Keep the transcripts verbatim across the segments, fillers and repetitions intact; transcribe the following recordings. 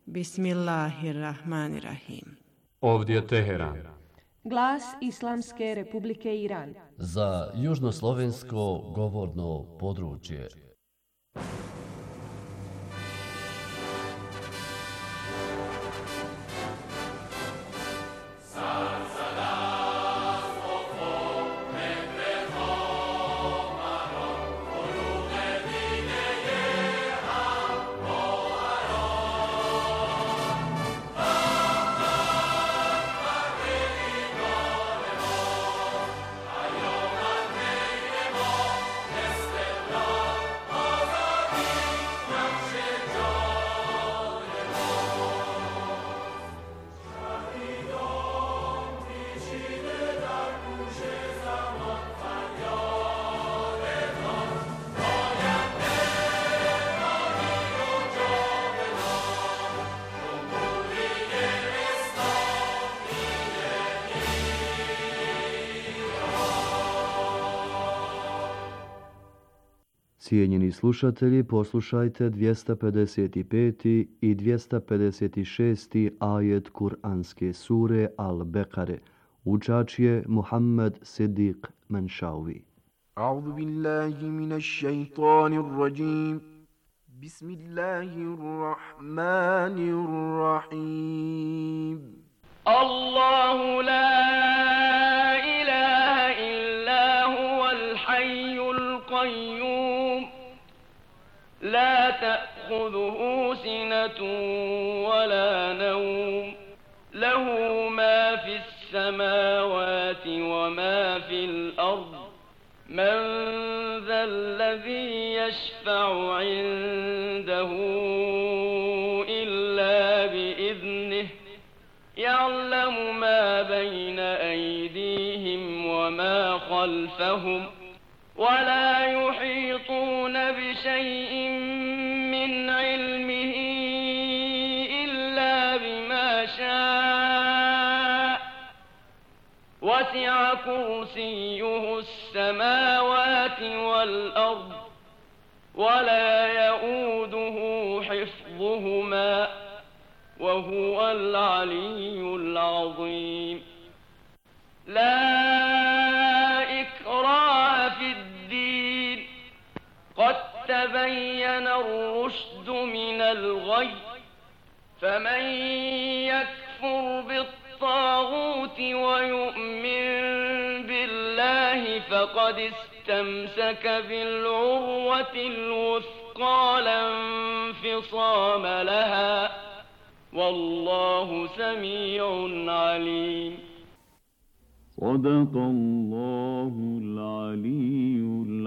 Bismillahirrahmanirrahim. Ovdje je Teheran. Glas Islamske Republike Iran. Za južnoslovensko govorno područje. Cijenjeni slušatelji, poslušajte dvjesto pedeset peti i dvjesto pedeset šesti ajet Kur'anske sure Al-Bekare. Učač je Muhammed Siddiq Manšavi. A'udhu billahi minash shaitanir rajim. Bismillahirrahmanirrahim. Allahu la ilaha illa huwal hayyul qayyum. لا تأخذه سنة ولا نوم له ما في السماوات وما في الأرض من ذا الذي يشفع عنده إلا بإذنه يعلم ما بين أيديهم وما خلفهم ولا يحيطون بشيء من علمه إلا بما شاء وسع كرسيه السماوات والأرض ولا يؤوده حفظهما وهو العلي العظيم لا إكراه في الدين قد تبين الرشد من الغي فمن يكفر بالطاغوت ويؤمن بالله فقد استمسك بالعروة الوثقى لا انفصام لها والله سميع عليم. صدق الله العلي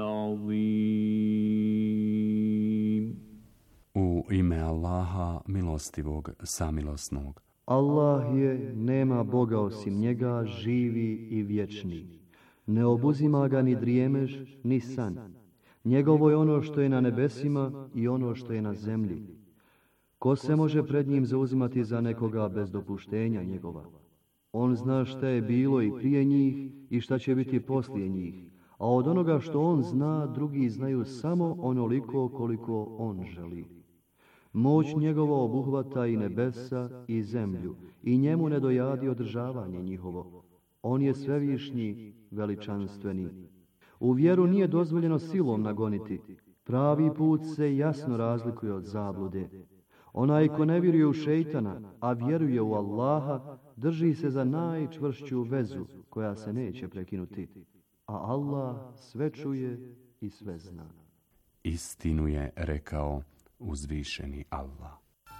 العظيم. U ime Allaha, milostivog, samilosnog. Allah je, nema Boga osim njega, živi i vječni. Ne obuzima ga ni drijemež, ni san. Njegovo je ono što je na nebesima i ono što je na zemlji. Ko se može pred njim zauzimati za nekoga bez dopuštenja njegova? On zna šta je bilo i prije njih i šta će biti poslije njih. A od onoga što on zna, drugi znaju samo onoliko koliko on želi. Moć njegova obuhvata i nebesa i zemlju i njemu ne dojadi održavanje njihovo. On je svevišnji, veličanstveni. U vjeru nije dozvoljeno silom nagoniti. Pravi put se jasno razlikuje od zablude. Onaj ko ne vjeruje u šejtana, a vjeruje u Allaha, drži se za najčvršću vezu koja se neće prekinuti. A Allah sve čuje i sve zna. Istinu je rekao uzvišeni Allah.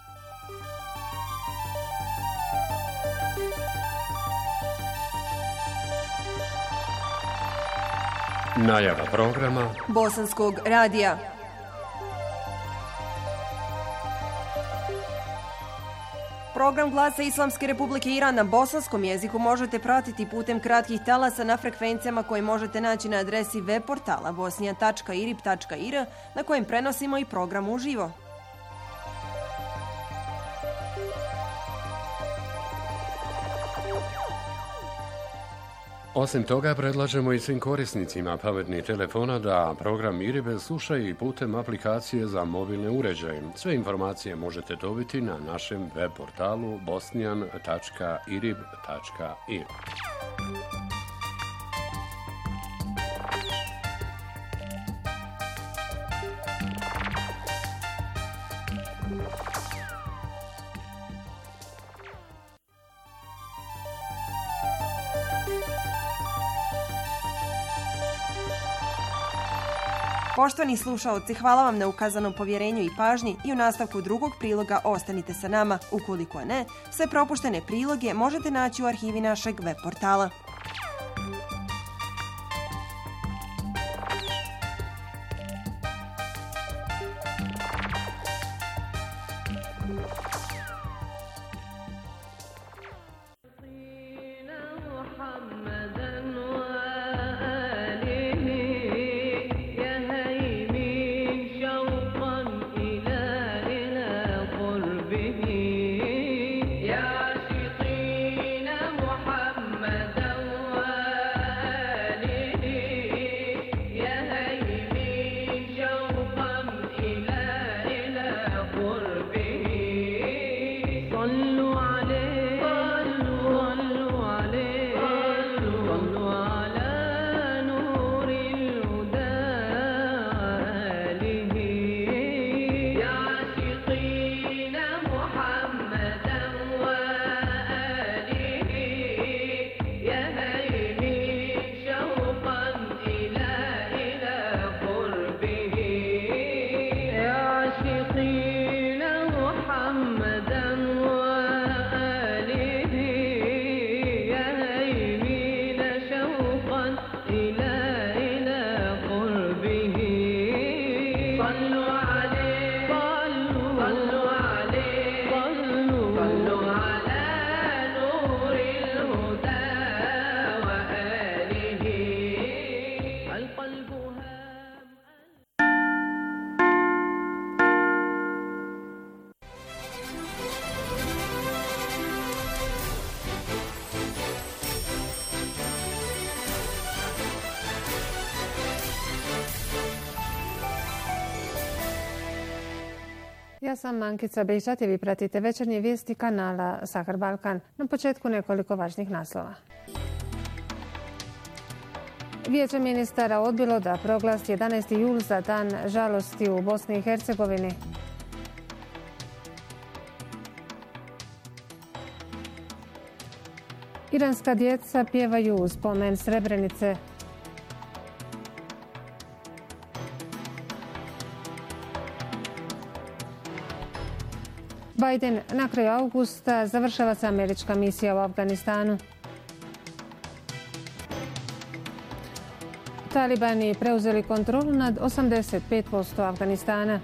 Najava programa Bosanskog radija. Program Glasa Islamske Republike Iran na bosanskom jeziku možete pratiti putem kratkih talasa na frekvencijama koje možete naći na adresi web portala bosnija tačka irib tačka ir na kojem prenosimo i program uživo. Osim toga, predlažemo i svim korisnicima pametnih telefona da program IRIB slušaju i putem aplikacije za mobilne uređaje. Sve informacije možete dobiti na našem web portalu bosnijan tačka irib tačka ir. Poštovani slušaoci, hvala vam na ukazanom povjerenju i pažnji i u nastavku drugog priloga ostanite sa nama. Ukoliko ne, sve propuštene priloge možete naći u arhivi našeg web portala. Ja sam Ankica Bejšat i vi pratite večernje vijesti kanala Sahar Balkan. Na početku nekoliko važnih naslova. Vijeće ministara odbilo da proglasi jedanaesti jul za dan žalosti u Bosni i Hercegovini. Iranska djeca pjevaju u spomen Srebrenice. Biden na kraju augusta završava se američka misija u Afganistanu. Talibani preuzeli kontrolu nad osamdeset pet posto Afganistana.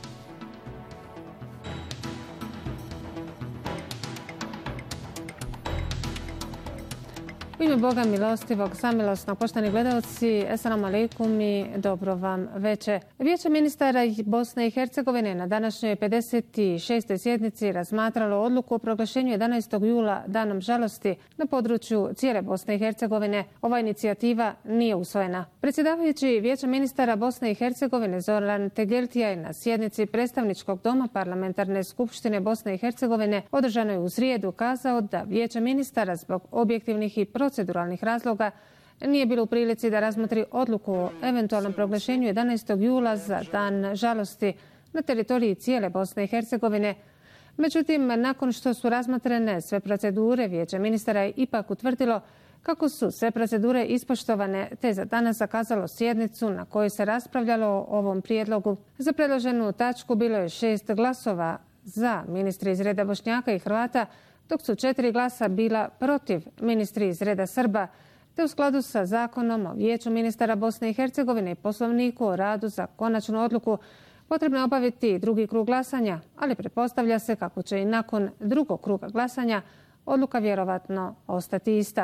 U ime Boga milostivog, samilosnog, poštovani gledalci, esalamu alejkum i dobro vam veče. Vijeće ministara Bosne i Hercegovine na današnjoj pedeset šestoj sjednici razmatralo odluku o proglašenju jedanaestog jula danom žalosti na području cijele Bosne i Hercegovine. Ova inicijativa nije usvojena. Predsjedavajući Vijeća ministara Bosne i Hercegovine Zoran Tegeltija je na sjednici predstavničkog doma Parlamentarne skupštine Bosne i Hercegovine održanoj u srijedu kazao da Vijeće ministara zbog objektivnih i proceduralnih razloga nije bilo u prilici da razmotri odluku o eventualnom proglašenju jedanaestog jula za dan žalosti na teritoriji cijele Bosne i Hercegovine. Međutim, nakon što su razmotrene sve procedure, Vijeće ministara je ipak utvrdilo kako su sve procedure ispoštovane, te za danas zakazalo sjednicu na kojoj se raspravljalo o ovom prijedlogu. Za predloženu tačku bilo je šest glasova za ministri iz reda Bošnjaka i Hrvata, dok su četiri glasa bila protiv ministri iz reda Srba, te u skladu sa zakonom o Vijeću ministara Bosne i Hercegovine i Poslovniku o radu za konačnu odluku potrebno je obaviti drugi krug glasanja, ali pretpostavlja se kako će i nakon drugog kruga glasanja odluka vjerovatno ostati ista.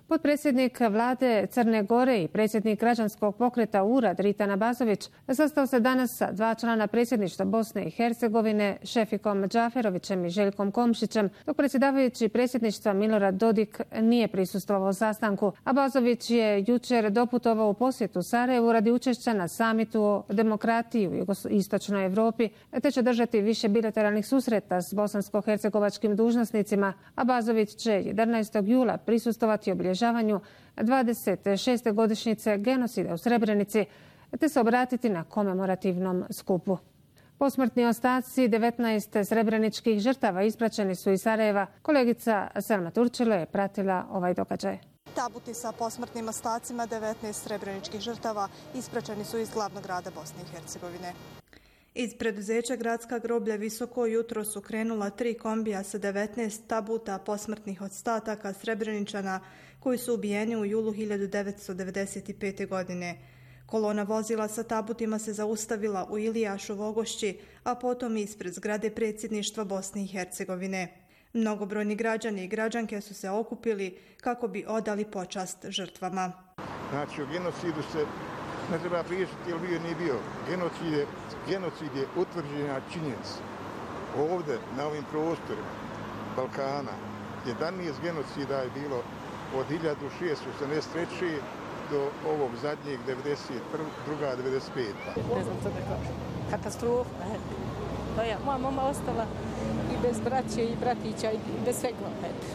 Potpredsjednik vlade Crne Gore i predsjednik građanskog pokreta U R A Dritan Abazović sastao se danas sa dva člana predsjedništva Bosne i Hercegovine, Šefikom Džaferovićem i Željkom Komšićem, dok predsjedavajući predsjedništva Milorad Dodik nije prisustvovao sastanku. Abazović je jučer doputovao u posjetu Sarajevu radi učešća na samitu o demokratiji u jugoistočnoj Europi, te će držati više bilateralnih susreta s bosansko-hercegovačkim dužnosnicima. Abazović će jedanaestog jula prisustvovati obilježavanju dvadeset šeste godišnjice genocida u Srebrenici, te se obratiti na komemorativnom skupu. Posmrtni ostaci devetnaest srebreničkih žrtava ispraćeni su iz Sarajeva. Kolegica Selma Turčilo je pratila ovaj događaj. Tabuti sa posmrtnim ostacima devetnaest srebreničkih žrtava ispraćeni su iz glavnog grada Bosne i Hercegovine. Iz preduzeća Gradska groblja Visoko jutro su krenula tri kombija sa devetnaest tabuta posmrtnih ostataka Srebreničana koji su ubijeni u julu hiljadu devetsto devedeset pete. godine. Kolona vozila sa tabutima se zaustavila u Ilijašu Vogošći, a potom ispred zgrade predsjedništva Bosne i Hercegovine. Mnogobrojni građani i građanke su se okupili kako bi odali počast žrtvama. Znači, o genocidu se ne treba pričati, jer bio nije bio. Genocid je, genocid je utvrđena činjenica. Ovdje, na ovim prostorima Balkana, jedanaest genocida je bilo od hiljadu šeststo osamdeset treće. do ovog zadnjeg devedeset druge. devedeset pete. Ne znam što da kažem. Katastrofa. To je moja mama ostala i bez braće i bratića i bez svega.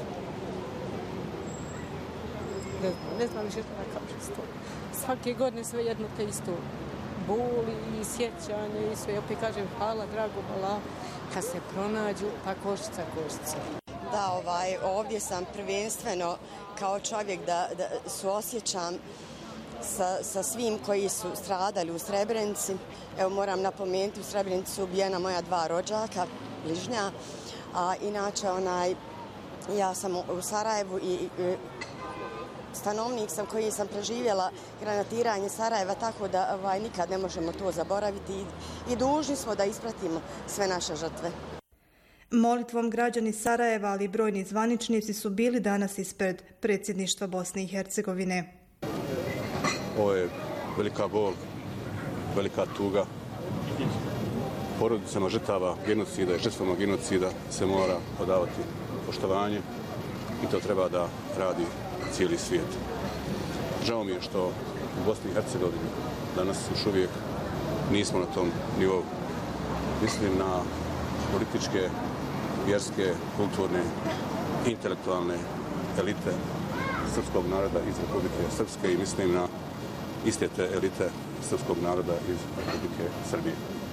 Ne znam, ne znam više što da kažem. Svake godine sve jedno te isto. Boli i sjećanje i sve. Opet kažem hvala dragom Allah kad se pronađu pa koštica koštica. Da, ovaj, ovdje sam prvenstveno kao čovjek da, da suosjećam sa, sa svim koji su stradali u Srebrenici. Evo moram napomenuti, u Srebrenici su ubijena moja dva rođaka, bližnja, a inače onaj, ja sam u Sarajevu i, i stanovnik sam koji sam preživjela granatiranje Sarajeva, tako da ovaj, nikad ne možemo to zaboraviti i, i dužni smo da ispratimo sve naše žrtve. Molitvom građani Sarajeva, ali i brojni zvaničnici su bili danas ispred predsjedništva Bosne i Hercegovine. Ovo je velika bol, velika tuga. Porodicama žrtava genocida i žrtvama genocida se mora odavati poštovanje i to treba da radi cijeli svijet. Žao mi je što u Bosni i Hercegovini danas još uvijek nismo na tom nivou. Mislim na političke, vjerske, kulturne, intelektualne elite srpskog naroda iz Republike Srpske i mislim na iste te elite srpskog naroda iz Republike Srbije.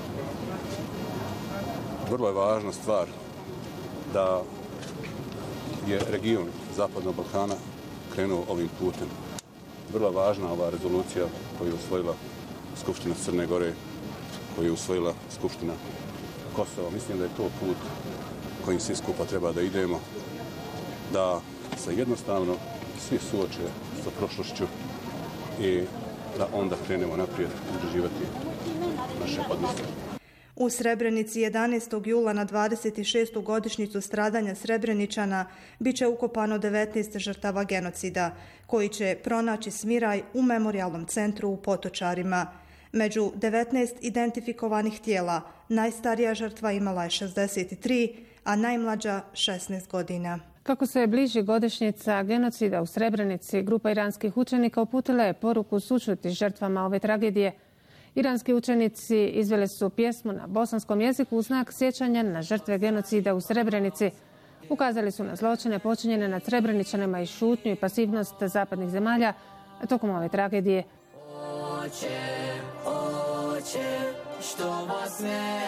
Vrlo je važna stvar da je region Zapadnog Balkana krenuo ovim putem. Vrlo važna ova rezolucija koju je usvojila Skupština Crne Gore, koju je usvojila Skupština Kosova. Mislim da je to put kojim svi skupa treba da idemo, da se jednostavno svi suoče sa prošlošću i da onda krenemo naprijed udruživati naše odnose. U Srebrenici jedanaestog jula na dvadeset šestu godišnjicu stradanja Srebreničana bit će ukopano devetnaest žrtava genocida, koji će pronaći smiraj u memorijalnom centru u Potočarima. Među devetnaest identifikovanih tijela najstarija žrtva imala je šezdeset tri, a najmlađa šesnaest godina. Kako se bliži godišnjica genocida u Srebrenici, grupa iranskih učenika uputila je poruku sućuti žrtvama ove tragedije. Iranski učenici izveli su pjesmu na bosanskom jeziku u znak sjećanja na žrtve genocida u Srebrenici. Ukazali su na zločine počinjene nad Srebreničanima i šutnju i pasivnost zapadnih zemalja tokom ove tragedije. Oče, oče, što vas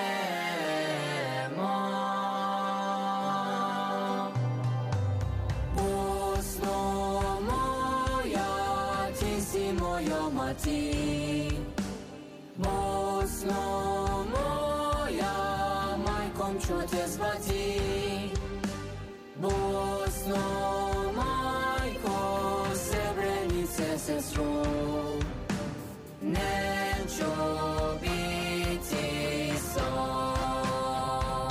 nema, Bosno moja, ti si moja mati. Bosno moja, majkom ću te zvati. Bosno majko, Srebrenice sestro, neću biti sam.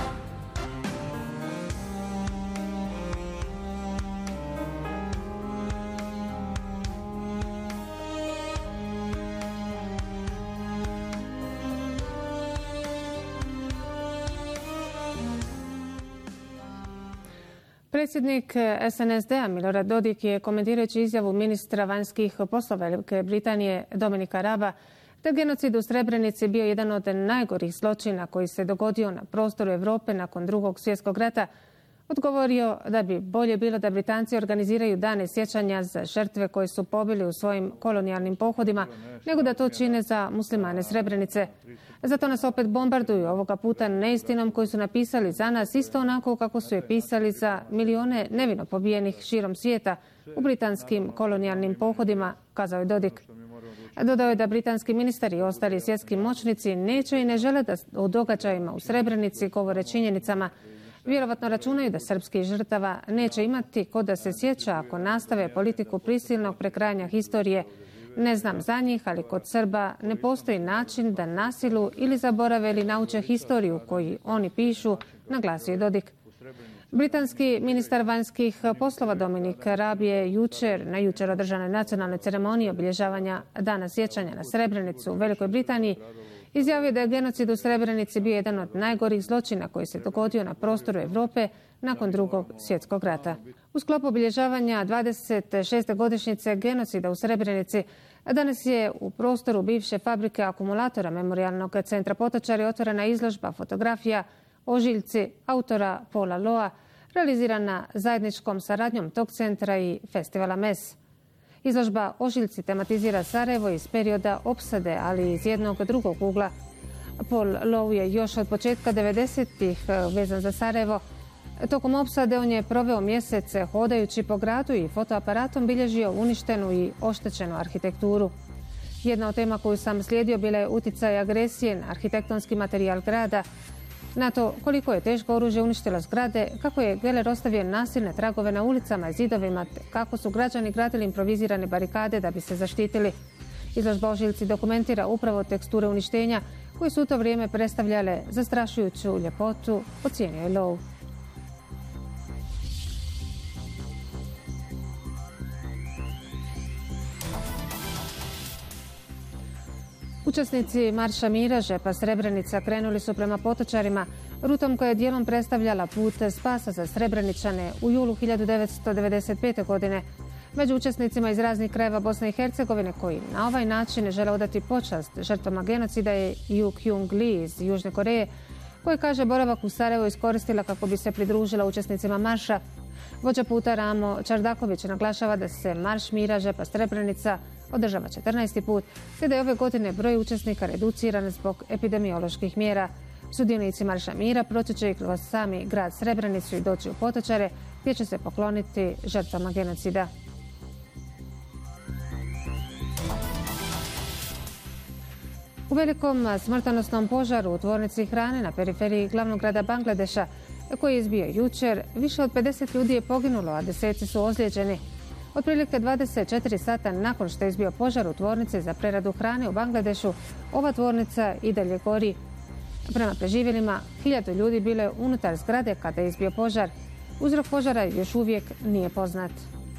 Predsjednik S N S D-a Milorad Dodik je, komentirajući izjavu ministra vanjskih poslova Velike Britanije Dominika Raba da genocid u Srebrenici bio jedan od najgorih zločina koji se dogodio na prostoru Europe nakon drugog svjetskog rata, odgovorio da bi bolje bilo da Britanci organiziraju dane sjećanja za žrtve koje su pobili u svojim kolonijalnim pohodima, nego da to čine za muslimane Srebrenice. Zato nas opet bombarduju, ovoga puta neistinom koju su napisali za nas isto onako kako su je pisali za milione nevino pobijenih širom svijeta u britanskim kolonijalnim pohodima, kazao je Dodik. Dodao je da britanski ministar i ostali svjetski moćnici neće i ne žele da o događajima u Srebrenici govore činjenicama. Vjerovatno računaju da srpskih žrtava neće imati ko da se sjeća ako nastave politiku prisilnog prekrajanja historije. Ne znam za njih, ali kod Srba ne postoji način da nasilu ili zaborave ili nauče historiju koju oni pišu, naglasio je Dodik. Britanski ministar vanjskih poslova Dominik Raab je jučer, na jučer održanoj nacionalnoj ceremoniji obilježavanja Dana sjećanja na Srebrenicu u Velikoj Britaniji izjavio da je genocid u Srebrenici bio jedan od najgorih zločina koji se dogodio na prostoru Europe nakon drugog svjetskog rata. U sklopu obilježavanja dvadeset šeste godišnjice genocida u Srebrenici danas je u prostoru bivše fabrike akumulatora Memorijalnog centra Potočari otvorena izložba fotografija Ožiljci autora Paula Loa, realizirana zajedničkom saradnjom tog centra i festivala M E S. Izložba Ožiljci tematizira Sarajevo iz perioda opsade, ali iz jednog drugog ugla. Paul Lowe je još od početka devedesetih vezan za Sarajevo. Tokom opsade on je proveo mjesece hodajući po gradu i fotoaparatom bilježio uništenu i oštećenu arhitekturu. Jedna od tema koju sam slijedio bila je utjecaj agresije na arhitektonski materijal grada, na to koliko je teško oružje uništilo zgrade, kako je Geller ostavio nasilne tragove na ulicama i zidovima, kako su građani gradili improvizirane barikade da bi se zaštitili. Izložba Ožiljci dokumentira upravo teksture uništenja koje su u to vrijeme predstavljale zastrašujuću ljepotu, ocijenio je Lowe. Učesnici Marša mira Žepa Srebrenica krenuli su prema Potočarima, rutom koja je dijelom predstavljala put spasa za Srebreničane u julu hiljadu devetsto devedeset pete. godine. Među učesnicima iz raznih krajeva Bosne i Hercegovine koji na ovaj način žele odati počast žrtvama genocida je Yu Kyung Lee iz Južne Koreje, koji kaže boravak u Sarajevu iskoristila kako bi se pridružila učesnicima marša. Vođa puta Ramo Čardaković naglašava da se Marš mira Žepa Srebrenica održava četrnaesti put, te da je ove godine broj učesnika reduciran zbog epidemioloških mjera. Sudionici Marša mira proći će i kroz sami grad Srebrenicu i doći u Potočare, gdje će se pokloniti žrtvama genocida. U velikom smrtonosnom požaru u tvornici hrane na periferiji glavnog grada Bangladeša, koji je izbio jučer, više od pedeset ljudi je poginulo, a deseci su ozlijeđeni. Otprilike dvadeset četiri sata nakon što je izbio požar u tvornici za preradu hrane u Bangladešu, ova tvornica i dalje gori. Prema preživjelima, hiljadu ljudi bilo je unutar zgrade kada je izbio požar. Uzrok požara još uvijek nije poznat.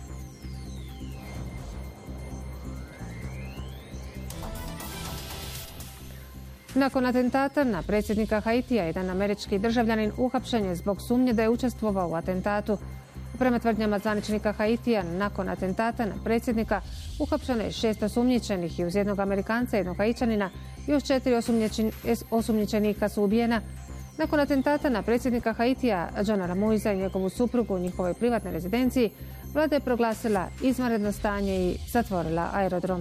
Nakon atentata na predsjednika Haitija, jedan američki državljanin uhapšen je zbog sumnje da je učestvovao u atentatu. Prema tvrdnjama zvaničnika Haitija, nakon atentata na predsjednika uhapšeno je šest osumnjičenih i uz jednog Amerikanca, jednog Haitjanina, još četiri osumnjičenika su ubijena. Nakon atentata na predsjednika Haitija, Johna Ramuiza i njegovu suprugu u njihovoj privatnoj rezidenciji, vlada je proglasila izvanredno stanje i zatvorila aerodrom.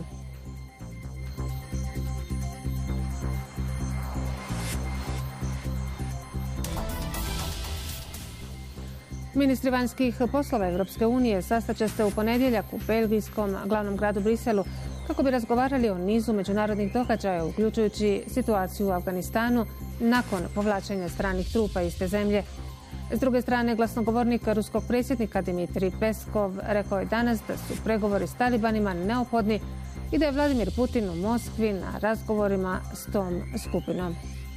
Ministri vanjskih poslova Europske unije sastaće se u ponedjeljak u belgijskom glavnom gradu Briselu kako bi razgovarali o nizu međunarodnih događaja, uključujući situaciju u Afganistanu nakon povlačenja stranih trupa iz te zemlje. S druge strane, glasnogovornik ruskog predsjednika Dmitrij Peskov rekao je danas da su pregovori s talibanima neophodni i da je Vladimir Putin u Moskvi na razgovorima s tom skupinom.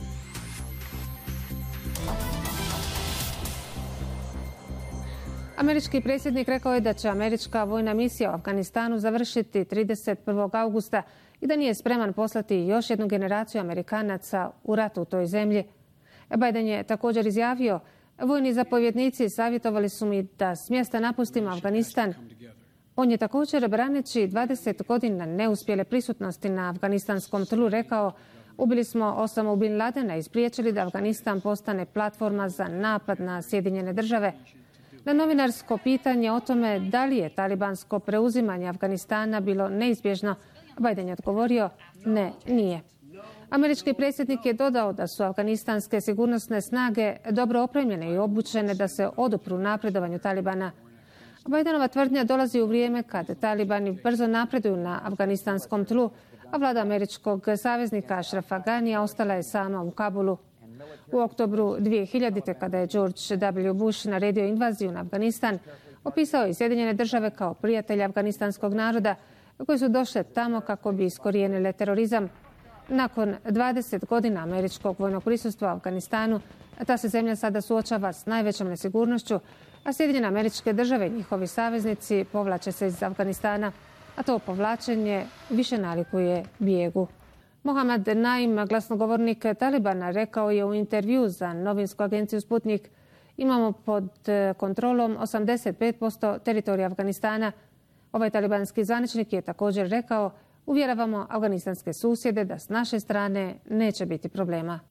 Američki predsjednik rekao je da će američka vojna misija u Afganistanu završiti trideset prvog augusta i da nije spreman poslati još jednu generaciju Amerikanaca u ratu u toj zemlji. Biden je također izjavio Vojni zapovjednici savjetovali su mi da s mjesta napustim Afganistan. On je također, braneći dvadeset godina neuspjele prisutnosti na afganistanskom tlu, rekao: ubili smo Osama bin Ladena i spriječili da Afganistan postane platforma za napad na Sjedinjene države. Na novinarsko pitanje o tome da li je talibansko preuzimanje Afganistana bilo neizbježno, Biden je odgovorio: ne, nije. Američki predsjednik je dodao da su afganistanske sigurnosne snage dobro opremljene i obučene da se odupru napredovanju Talibana. Bidenova tvrdnja dolazi u vrijeme kad Talibani brzo napreduju na afganistanskom tlu, a vlada američkog saveznika Ashrafa Ganija ostala je sama u Kabulu. U oktobru dvije hiljadite. kada je George W. Bush naredio invaziju na Afganistan, opisao je Sjedinjene države kao prijatelja afganistanskog naroda koji su došle tamo kako bi iskorijenile terorizam. Nakon dvadeset godina američkog vojnog prisustva u Afganistanu, ta se zemlja sada suočava s najvećom nesigurnošću, a Sjedinjene Američke Države i njihovi saveznici povlače se iz Afganistana, a to povlačenje više nalikuje bijegu. Mohamed Naim, glasnogovornik Talibana, rekao je u intervju za novinsku agenciju Sputnik: imamo pod kontrolom osamdeset pet posto teritorija Afganistana. Ovaj talibanski zvaničnik je također rekao: uvjeravamo afganistanske susjede da s naše strane neće biti problema.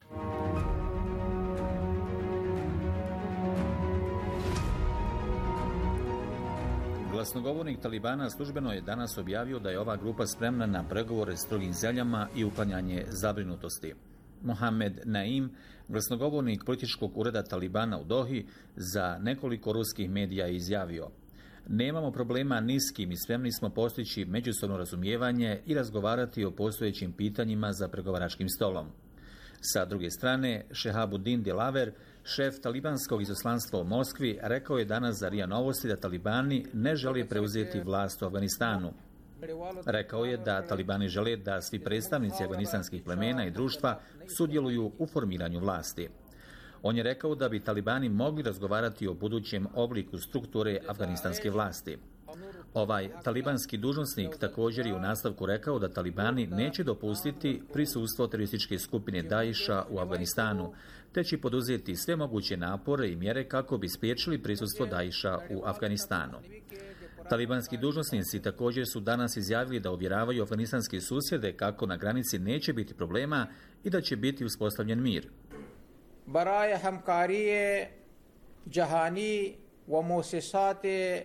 Glasnogovornik Talibana službeno je danas objavio da je ova grupa spremna na pregovore s drugim zemljama i uklanjanje zabrinutosti. Mohamed Naim, glasnogovornik političkog ureda Talibana u Dohi, za nekoliko ruskih medija je izjavio: nemamo problema ni s kim i spremni smo postići međusobno razumijevanje i razgovarati o postojećim pitanjima za pregovaračkim stolom. Sa druge strane, Šehabuddin Dilaver, šef talibanskog izaslanstva u Moskvi, rekao je danas za R I A Novosti da talibani ne žele preuzeti vlast u Afganistanu. Rekao je da talibani žele da svi predstavnici afganistanskih plemena i društva sudjeluju u formiranju vlasti. On je rekao da bi talibani mogli razgovarati o budućem obliku strukture afganistanske vlasti. Ovaj talibanski dužnosnik također je u nastavku rekao da talibani neće dopustiti prisustvo terorističke skupine Daesha u Afganistanu, te će poduzeti sve moguće napore i mjere kako bi spriječili prisustvo Daesha u Afganistanu. Talibanski dužnosnici također su danas izjavili da uvjeravaju afganistanske susjede kako na granici neće biti problema i da će biti uspostavljen mir. برای همکاری جهانی و مؤسسات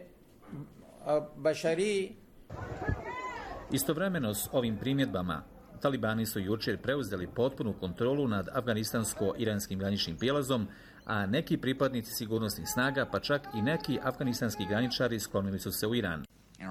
بشری. Istovremeno s ovim primjedbama, talibani su jučer preuzeli potpunu kontrolu nad afganistansko-iranskim graničnim prijelazom, a neki pripadnici sigurnosnih snaga, pa čak i neki afganistanski graničari, sklonili su se u Iran.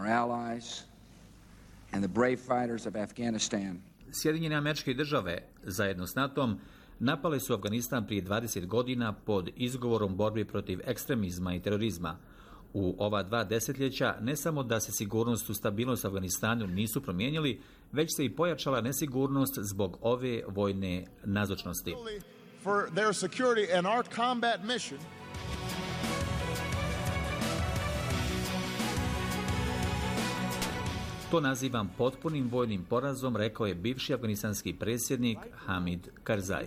Sjedinjene Američke Države zajedno s NATO-om napale su Afganistan prije dvadeset godina pod izgovorom borbe protiv ekstremizma i terorizma. U ova dva desetljeća ne samo da se sigurnost i stabilnost u Afganistanu nisu promijenili, već se i pojačala nesigurnost zbog ove vojne nazočnosti. To nazivam potpunim vojnim porazom, rekao je bivši afganistanski predsjednik Hamid Karzai.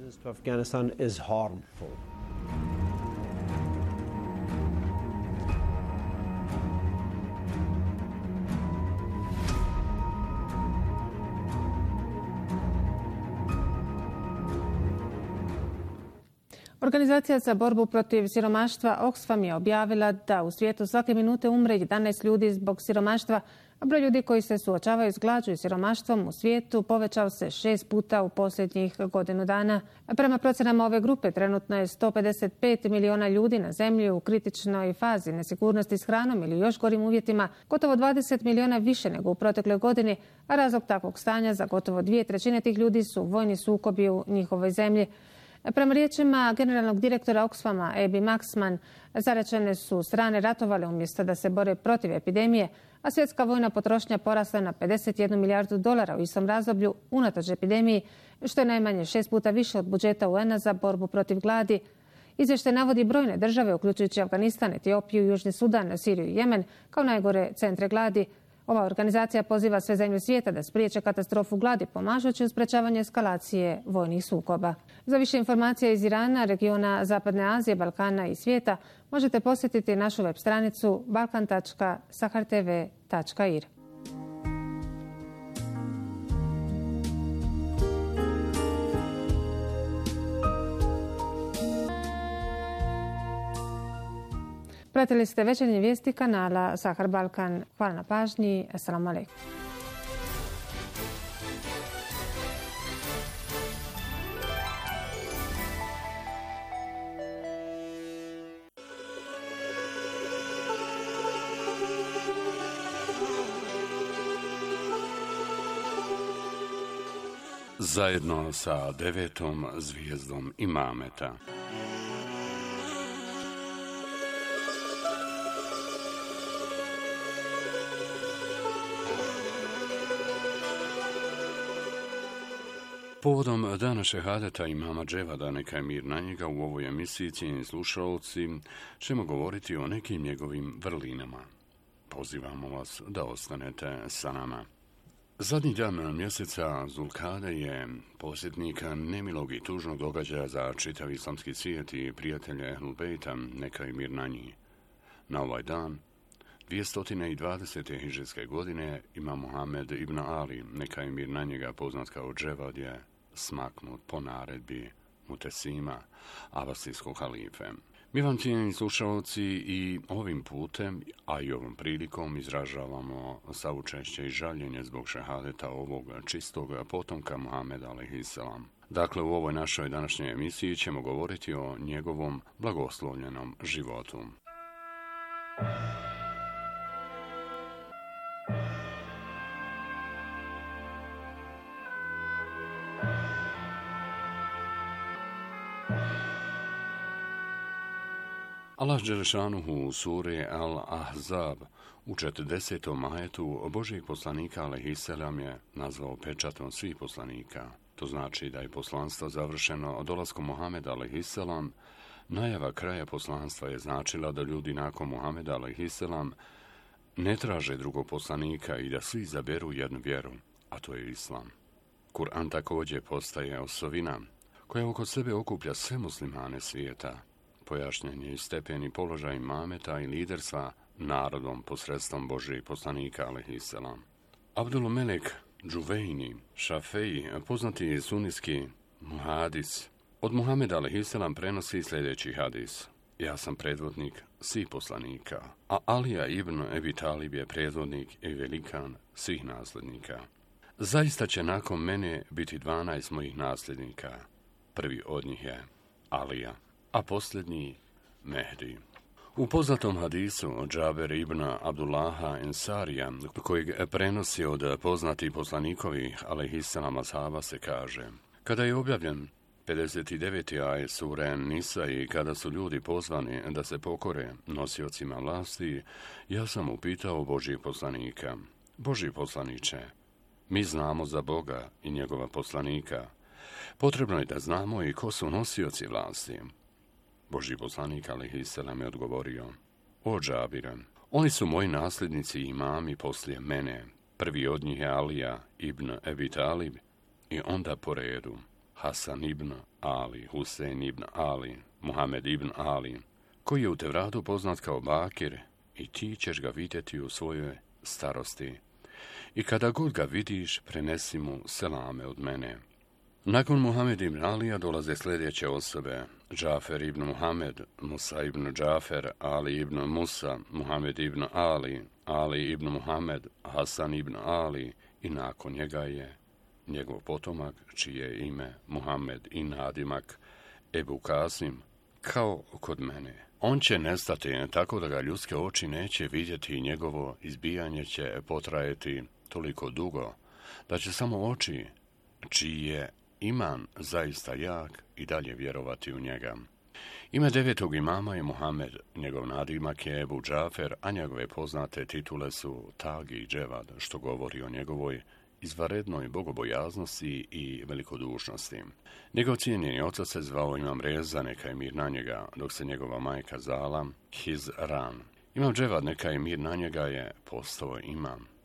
Organizacija za borbu protiv siromaštva Oxfam je objavila da u svijetu svake minute umre jedanaest ljudi zbog siromaštva, a broj ljudi koji se suočavaju s glađu i siromaštvom u svijetu povećao se šest puta u posljednjih godinu dana. Prema procjenama ove grupe trenutno je sto pedeset pet milijuna ljudi na zemlji u kritičnoj fazi nesigurnosti s hranom ili još gorim uvjetima, gotovo dvadeset milijuna više nego u protekloj godini, a razlog takvog stanja za gotovo dvije trećine tih ljudi su vojni sukobi u njihovoj zemlji. Prema riječima generalnog direktora Oxfama, Abby Maxman, zaraćene su strane ratovale umjesto da se bore protiv epidemije, a svjetska vojna potrošnja porasla na pedeset jednu milijardu dolara u istom razdoblju unatoč epidemiji, što je najmanje šest puta više od budžeta U N A za borbu protiv gladi. Izvještaj navodi brojne države, uključujući Afganistan, Etiopiju, Južni Sudan, Siriju i Jemen, kao najgore centre gladi. Ova organizacija poziva sve zemlje svijeta da spriječe katastrofu gladi pomažući u sprečavanju eskalacije vojnih sukoba. Za više informacija iz Irana, regiona Zapadne Azije, Balkana i svijeta možete posjetiti našu web stranicu balkan tačka sahar t v tačka i r. Pratili ste večernje vijesti kanala Sahar Balkan. Hvala na pažnji. Assalamu alaikum. Zajedno sa devetom zvijezdom imameta. Povodom dana šehadeta imama Dževada, neka je mir na njega, u ovoj emisiji, cijenjeni slušalci, ćemo govoriti o nekim njegovim vrlinama. Pozivamo vas da ostanete sa nama. Zadnji dan mjeseca Zulkade je posjetnika nemilog i tužnog događaja za čitav islamski svijet i prijatelje Ehlul Bejta, neka je mir na njih. Na ovaj dan, dvjesto dvadesete hidžrijske godine, imam Muhammed ibn Ali, neka je mir na njega, poznat kao Dževad, je smaknut po naredbi Mutesima, abasijskog halife. Mi vam, cijenjeni slušalci, i ovim putem, a i ovom prilikom izražavamo saučešće i žaljenje zbog šehadeta ovog čistog potomka Muhameda alejhiselam. Dakle, u ovoj našoj današnjoj emisiji ćemo govoriti o njegovom blagoslovljenom životu. Allah dželešanuhu u suri Al-Ahzab u četrdesetom ajetu Božijeg poslanika alejhiselam je nazvao pečatom svih poslanika. To znači da je poslanstvo završeno dolaskom Muhameda alejhiselam. Najava kraja poslanstva je značila da ljudi nakon Muhameda alejhiselam ne traže drugog poslanika i da svi izaberu jednu vjeru, a to je islam. Kur'an također postaje osovina koja oko sebe okuplja sve muslimane svijeta. Pojašnjen je i stepen i položaj imameta i liderstva narodom posredstvom Božijeg poslanika alejhiselam. Abdul Melek Džuvejni Šafeji, poznati je sunijski muhadis, od Muhameda alejhiselam prenosi sljedeći hadis: ja sam predvodnik svih poslanika, a Alija ibn Ebi Talib je predvodnik i velikan svih nasljednika. Zaista će nakon mene biti dvanaest mojih nasljednika. Prvi od njih je Alija, a posljednji Mehdi. U poznatom hadisu Džaber ibn Abdullaha Ensarija, kojeg prenosi od poznatih poslanikovih alejhiselam ashaba, se kaže: kada je objavljen pedeset deveti ajet sure Nisa i kada su ljudi pozvani da se pokore nosiocima vlasti, ja sam upitao Božijeg poslanika: Božji poslaniče, mi znamo za Boga i njegova poslanika. Potrebno je da znamo i ko su nosioci vlasti. Božji poslanik alejhiselam je odgovorio: o Džabire, oni su moji nasljednici i imami poslije mene. Prvi od njih je Alija ibn Ebi Talib i onda po redu Hasan ibn Ali, Husein ibn Ali, Muhammed ibn Ali, koji je u Tevratu poznat kao Bakir, i ti ćeš ga vidjeti u svojoj starosti. I kada god ga vidiš, prenesi mu selame od mene. Nakon Muhammed ibn Alija dolaze sljedeće osobe: Džafer ibn Muhammed, Musa ibn Džafer, Ali ibn Musa, Muhammed ibn Ali, Ali ibn Muhammed, Hasan ibn Ali, i nakon njega je njegov potomak, čije je ime Muhammed i nadimak Ebu Kasim, kao kod mene. On će nestati tako da ga ljudske oči neće vidjeti i njegovo izbijanje će potrajati toliko dugo da će samo oči, čiji je iman zaista jak, i dalje vjerovati u njega. Ime devetog imama je Muhammed, njegov nadimak je Ebu Džafer, a njegove poznate titule su Tagi i Dževad, što govori o njegovoj izvanrednoj bogobojaznosti i velikodušnosti. Njegov cijenjeni otac se zvao Imam Reza, neka je mir na njega, dok se njegova majka zvala Hizran. Imam Dževad, neka je mir na njega, je postao imam.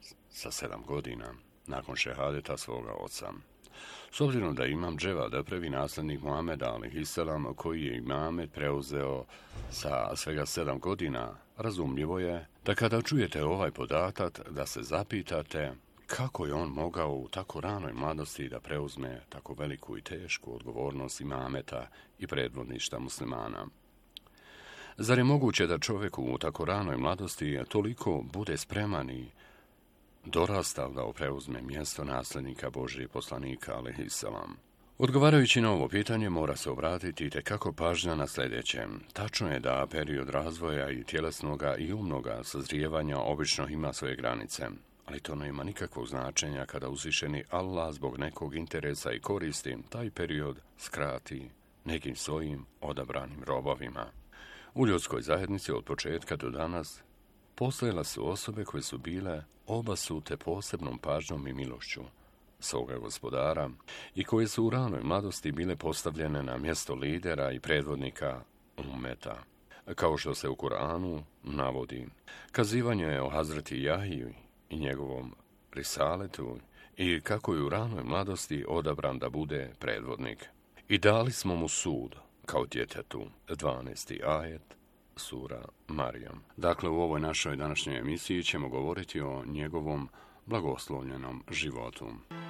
sa sedam godina, nakon šehadeta svoga oca. S obzirom da imam Dževada, prvi nasljednik Muhameda alejhiselam, koji je imamet preuzeo sa svega sedam godina, razumljivo je da kada čujete ovaj podatak da se zapitate kako je on mogao u tako ranoj mladosti da preuzme tako veliku i tešku odgovornost imameta i predvodništva muslimana. Zar je moguće da čovjeku u tako ranoj mladosti toliko bude spreman i dorastao da preuzme mjesto nasljednika Božijeg poslanika alejhiselam? Odgovarajući na ovo pitanje mora se obratiti itekako pažnja na sljedeće. Tačno je da period razvoja i tjelesnoga i umnoga sazrijevanja obično ima svoje granice, ali to nema nikakvog značenja kada uzvišeni Allah zbog nekog interesa i koristi taj period skrati nekim svojim odabranim robovima. U ljudskoj zajednici od početka do danas postojale su osobe koje su bile obasute posebnom pažnjom i milošću svoga gospodara i koje su u ranoj mladosti bile postavljene na mjesto lidera i predvodnika ummeta. Kao što se u Kur'anu navodi, kazivanje je o Hazreti Jahiji i njegovom risaletu i kako je u ranoj mladosti odabran da bude predvodnik. I dali smo mu sud kao djetetu, dvanaesti ajet, sura Marijam. Dakle, u ovoj našoj današnjoj emisiji ćemo govoriti o njegovom blagoslovljenom životu.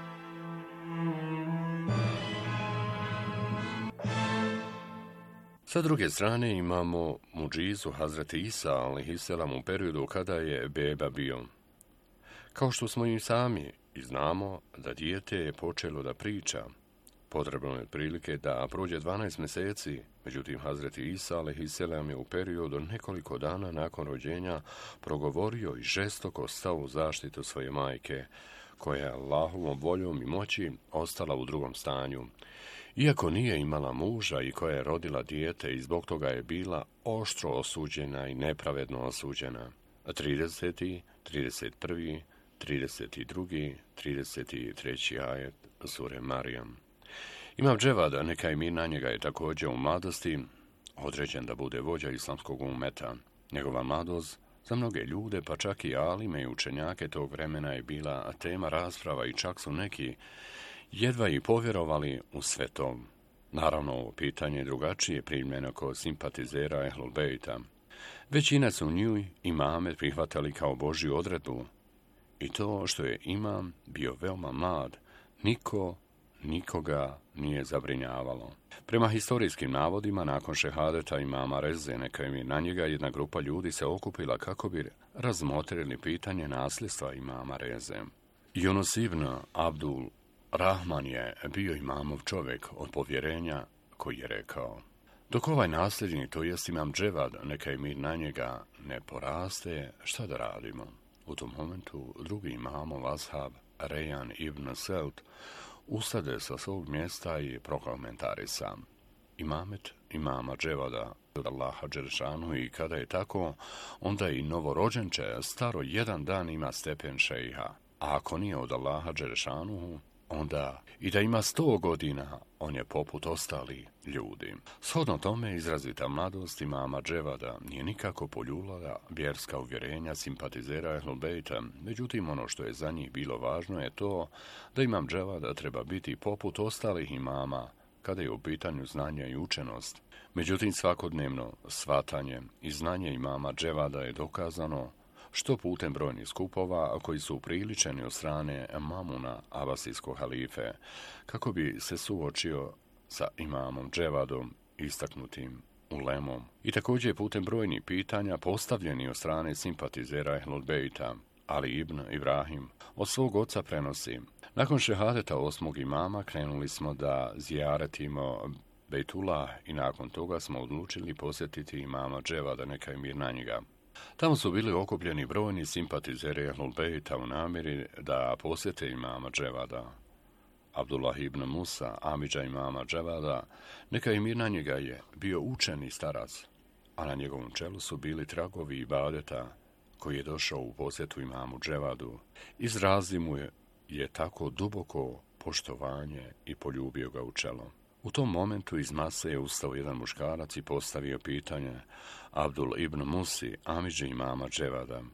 Sa druge strane imamo muđizu Hazreti Isa alejhiselam u periodu kada je beba bio. Kao što smo i sami i znamo da dijete je počelo da priča, potrebno je otprilike da prođe dvanaest mjeseci, međutim Hazreti Isa alejhiselam je u periodu nekoliko dana nakon rođenja progovorio i žestoko stao u zaštitu svoje majke, koja je Allahovom voljom i moći ostala u drugom stanju. Iako nije imala muža i koja je rodila dijete i zbog toga je bila oštro osuđena i nepravedno osuđena. trideseti, trideset prvi, trideset drugi, trideset treći ajet sure Marijam. Imam Dževad, neka i mir na njega, je također u mladosti određen da bude vođa islamskog ummeta. Njegova mladost za mnoge ljude, pa čak i alime i učenjake tog vremena, je bila tema rasprava i čak su neki jedva i povjerovali u sve to. Naravno, ovo pitanje je drugačije primljeno kod simpatizera Ehlul Bejta. Većina su nju imamet prihvatali kao Božju odredbu i to što je imam bio veoma mlad, niko nikoga nije zabrinjavalo. Prema historijskim navodima, nakon šehadeta imama Reze, neka je na njega, jedna grupa ljudi se okupila kako bi razmotrili pitanje nasljedstva imama Reze. Yunus ibn Abdul Rahman je bio imamov čovjek od povjerenja koji je rekao: dok ovaj nasljednik, to jest imam Dževad, neka je mir na njega, ne poraste, šta da radimo? U tom momentu drugi imamov ashab, Rejan ibn Selt, ustade sa svog mjesta i prokomentarisa: imamet imama Dževada od Allaha Đelešanu, i kada je tako, onda i novorođenče staro jedan dan ima stepen šejha, a ako nije od Allaha Đelešanu, onda i da ima sto godina, on je poput ostali ljudi. Shodno tome, izrazita mladost imama Dževada nije nikako poljulala vjerska uvjerenja simpatizera Ehlul Bejta, međutim ono što je za njih bilo važno je to da imam Dževada treba biti poput ostalih imama kada je u pitanju znanje i učenost. Međutim, svakodnevno shvatanje i znanje imama Dževada je dokazano što putem brojnih skupova koji su upriličeni od strane Mamuna, abasijskog halife, kako bi se suočio sa imamom Dževadom, istaknutim ulemom, i također putem brojnih pitanja postavljeni od strane simpatizera Ehlul Bejta. Ali ibn Ibrahim od svog oca prenosi: nakon šehadeta osmog imama krenuli smo da zijaretimo Bejtullah i nakon toga smo odlučili posjetiti imama Dževada, neka je mir na njega. Tamo su bili okupljeni brojni simpatizeri Ehlul Bejta u namjeri da posjete imama Dževada. Abdullah ibn Musa, amidža imama Dževada, neka je mir na njega, je bio učeni starac, a na njegovom čelu su bili tragovi ibadeta koji je došao u posjetu imamu Dževadu. Izrazio mu je, je tako duboko poštovanje i poljubio ga u čelo. U tom momentu iz mase je ustao jedan muškarac i postavio pitanje Abdul ibn Musi, amidži imama Dževada: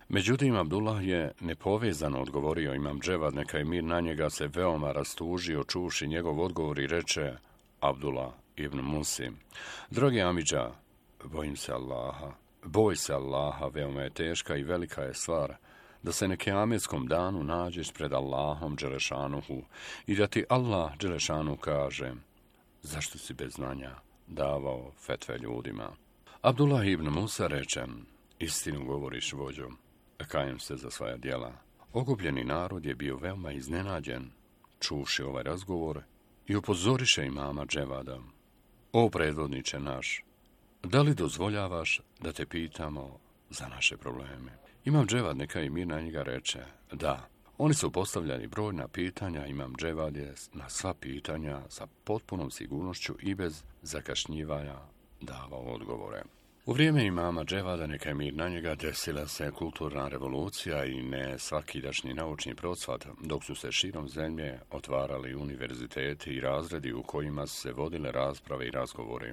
Međutim, Abdullah je nepovezano odgovorio imam Dževad, neka je mir na njega, se veoma rastužio čuvši njegov odgovor i reče Abdullah ibn Musi: Drogi Amidža, bojim se Allaha, boj se Allaha, veoma je teška i velika je stvar da se na kijametskom danu nađeš pred Allahom Đelešanuhu i da ti Allah Đelešanu kaže: zašto si bez znanja davao fetve ljudima? Abdullah ibn Musa reče: istinu govoriš, vođo, kajem se za svoja djela. Okupljeni narod je bio veoma iznenađen čuvši ovaj razgovor i upozoriše imama Dževada: o predvodniče naš, da li dozvoljavaš da te pitamo za naše probleme? Imam Dževad, neka i mir na njega, reče: da. Oni su postavljali brojna pitanja, imam Dževad je na sva pitanja sa potpunom sigurnošću i bez zakašnjivanja davao odgovore. U vrijeme imama Dževada, neka je mir na njega, desila se kulturna revolucija i ne svakidašnji naučni procvat, dok su se širom zemlje otvarali univerziteti i razredi u kojima su se vodile rasprave i razgovori.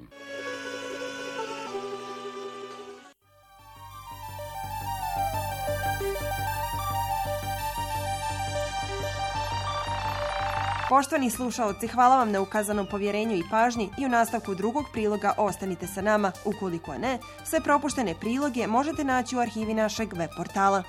Poštovani slušaoci, hvala vam na ukazanom povjerenju i pažnji i u nastavku drugog priloga ostanite sa nama. Ukoliko ne, sve propuštene priloge možete naći u arhivi našeg web portala.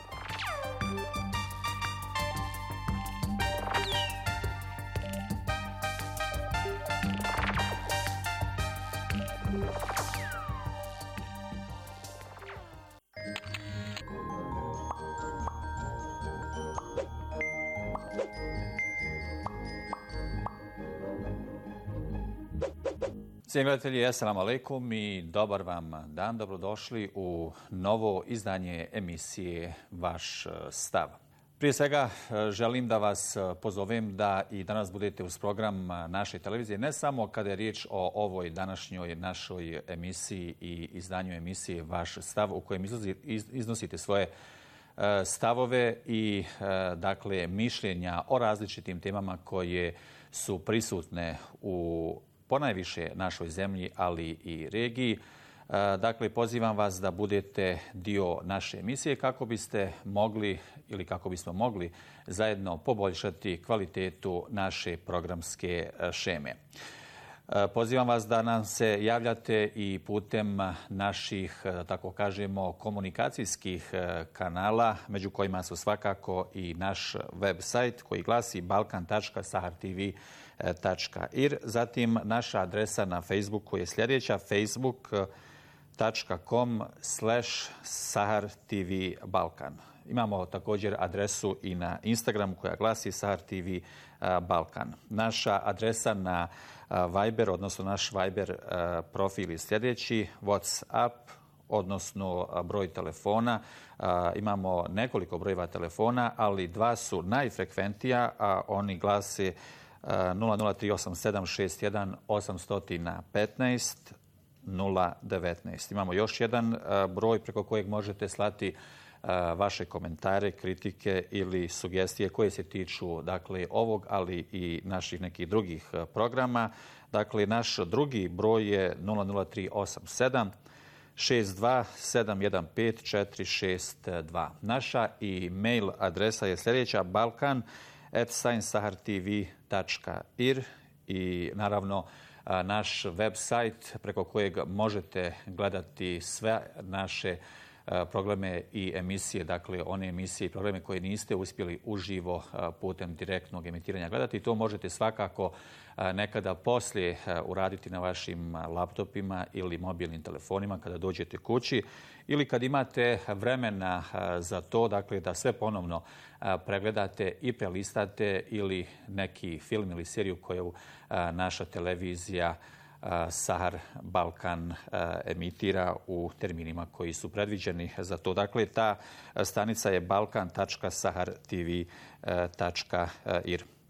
Cijenjeni gledatelji, assalamu alaikum i dobar vam dan. Dobrodošli u novo izdanje emisije Vaš stav. Prije svega želim da vas pozovem da i danas budete uz program naše televizije, ne samo kada je riječ o ovoj današnjoj našoj emisiji i izdanju emisije Vaš stav, u kojem iznosite svoje stavove i dakle mišljenja o različitim temama koje su prisutne u ponajviše našoj zemlji, ali i regiji. Dakle, pozivam vas da budete dio naše emisije kako biste mogli ili kako bismo mogli zajedno poboljšati kvalitetu naše programske šeme. Pozivam vas da nam se javljate i putem naših, tako kažemo, komunikacijskih kanala, među kojima su svakako i naš web sajt koji glasi balkan tačka sahar t v tačka i r. Zatim naša adresa na Facebooku je sljedeća: facebook tačka com slash sahar t v balkan. Imamo također adresu i na Instagramu koja glasi Sahar T V Balkan. Naša adresa na Viber, odnosno naš Viber profil je sljedeći: WhatsApp, odnosno broj telefona. Imamo nekoliko brojeva telefona, ali dva su najfrekventija, a oni glasi nula nula tri osam sedam šest jedan osam pet nula devetnaest. Imamo još jedan broj preko kojeg možete slati vaše komentare, kritike ili sugestije koje se tiču dakle ovog, ali i naših nekih drugih programa. Dakle, naš drugi broj je nula nula tri osam sedam šest dva sedam jedan pet četiri šest dva. Naša e-mail adresa je sljedeća: balkan at sahar t v tačka i r i naravno naš web sajt preko kojeg možete gledati sve naše programe i emisije, dakle one emisije i programe koje niste uspjeli uživo putem direktnog emitiranja gledati. To možete svakako nekada poslije uraditi na vašim laptopima ili mobilnim telefonima kada dođete kući ili kad imate vremena za to, dakle da sve ponovno pregledate i prelistate ili neki film ili seriju koju naša televizija Sahar Balkan emitira u terminima koji su predviđeni za to. Dakle, ta stanica je balkan tačka sahar t v tačka i r.